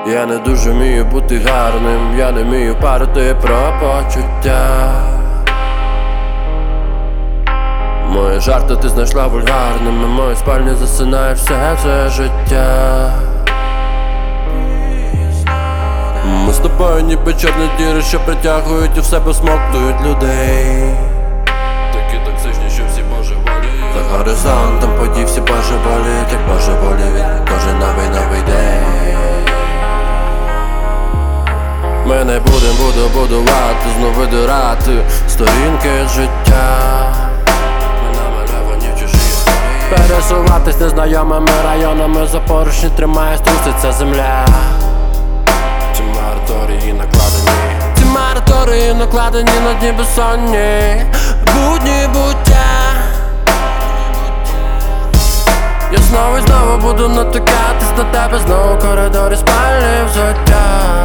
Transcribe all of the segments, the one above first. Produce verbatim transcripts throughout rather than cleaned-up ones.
Я не дуже вмію бути гарним, я не вмію парити про почуття. Мої жарти ти знайшла вульгарними, в моїй спальні засинає все це життя. Ми з тобою ніби чорні діри, що притягують і в себе смоктують людей. Такі токсичні, що всі божеволі. За горизонтом подій всі божеволі, як божеволі від кожен новий новий день. Ми не будем буду будувати, знов видирати сторінки життя. Ми намальовані в чужій історії. Пересуватись незнайомими районами, за поручні тримає, струситься земля. Ці мораторії накладені, ці мораторії накладені на дні безсонні, будні буття. Я знову і знову буду натикатись на тебе, знову в коридорі спальні взуття.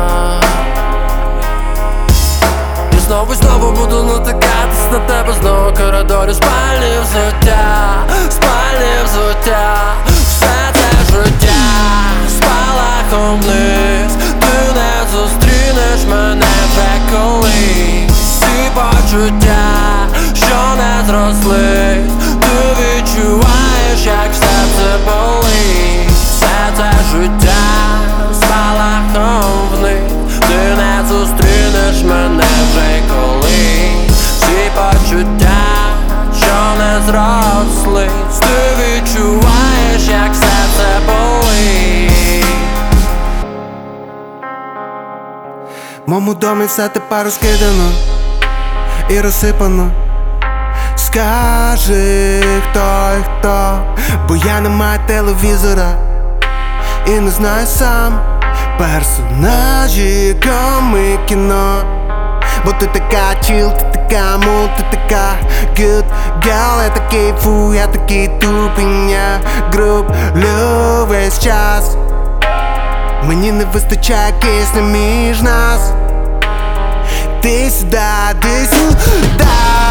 Я знову і знову буду натикатись на тебе, знову в коридорі спальні взуття, спальні взуття. Все це життя спалахом вниз, ти не зустрінеш мене вже колись. Всі почуття, що не зрослись, ти відчуваєш, як все це болить. Все це життя спалахом вниз, ти не зустрінеш мене вже колись. Всі почуття, що не зрослись, ти відчуваєш, як все це болить. В моєму домі все тепер розкидано і розсипано. Скажи, хто і хто, бо я не маю телевізора і не знаю сам персонажі коми кіно. Бо ти така чіл, ти така мул, ти така good girl. Я такий фу, я такий тупіння, грублю весь час. Мені не вистачає кисню між нас. Ти сюди, ти сюди.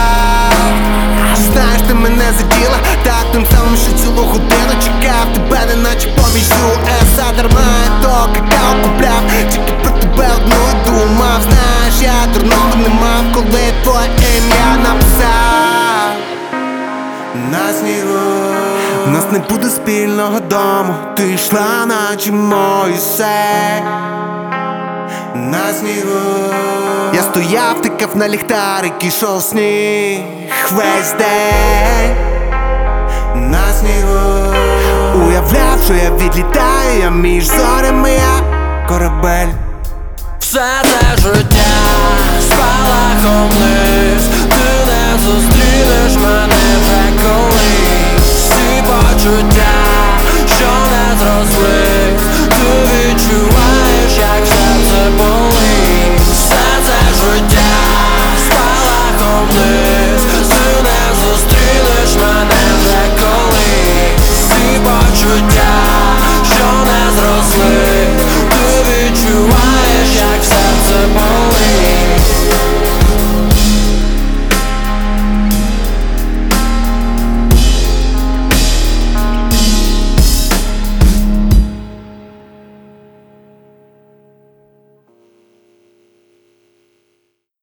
Знаєш, ти мене заділа так тим самим, що цілу годину чекав тебе, неначе поміж ю ес а. Дарма я то какао купляв, тільки про тебе одну й думав. Знаєш, я дурного не мав, коли твоє ім'я написав на снігу. У нас не буде спільного дому, ти йшла, наче Мойсей на снігу. Я стояв, тикав на ліхтарик, ішов сніг весь день на снігу. Уявляв, що я відлітаю, я між зорями, я корабель. Все це життя спалахом вниз, ти не зустрінеш